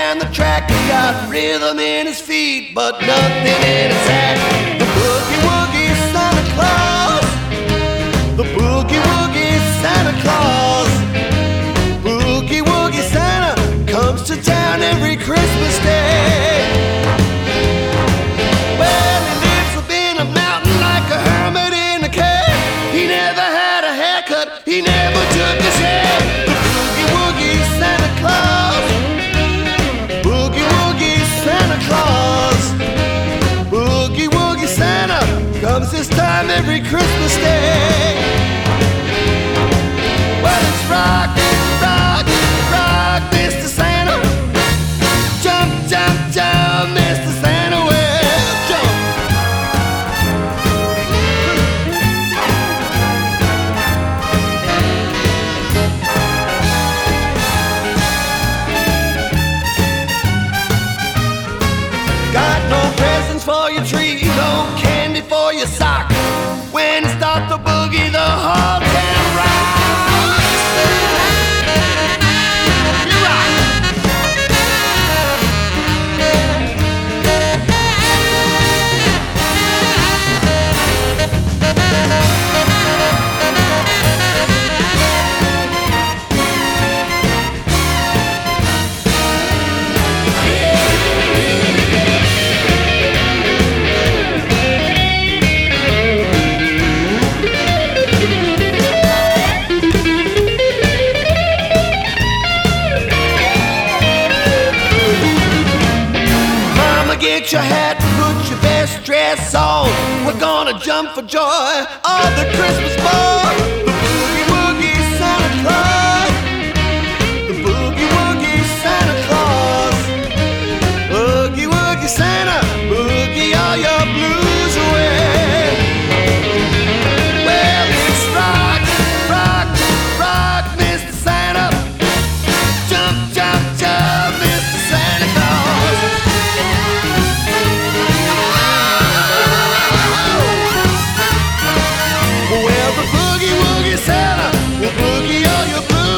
down the track. He got rhythm in his feet, but nothing in his hat. The boogie woogie Santa Claus, the boogie woogie Santa Claus. Boogie woogie Santa comes to town every Christmas Day. Well, he lives up in a mountain like a hermit in a cave. He never had a haircut, he never took a shave. The boogie woogie Santa Claus, boogie woogie Santa Claus. Boogie woogie Santa comes this time every Christmas Day. Well, it's rock, rock, rock, Mr. Santa. Jump, jump, jump, Mr. Santa. Well, jump. Got no presents for your tree, no candy for your sock. When it's start to boogie, the whole town rocks. You rock. Get your hat, put your best dress on. We're gonna jump for joy on the Christmas ball. The boogie woogie Santa Claus, the boogie woogie Santa Claus. Boogie woogie Santa, boogie all your blues away. Well, it's rock, rock, rock, Mr. Santa. Jump, jump, jump, Mr. Santa Claus. Well, the boogie woogie Santa will boogie all your blues.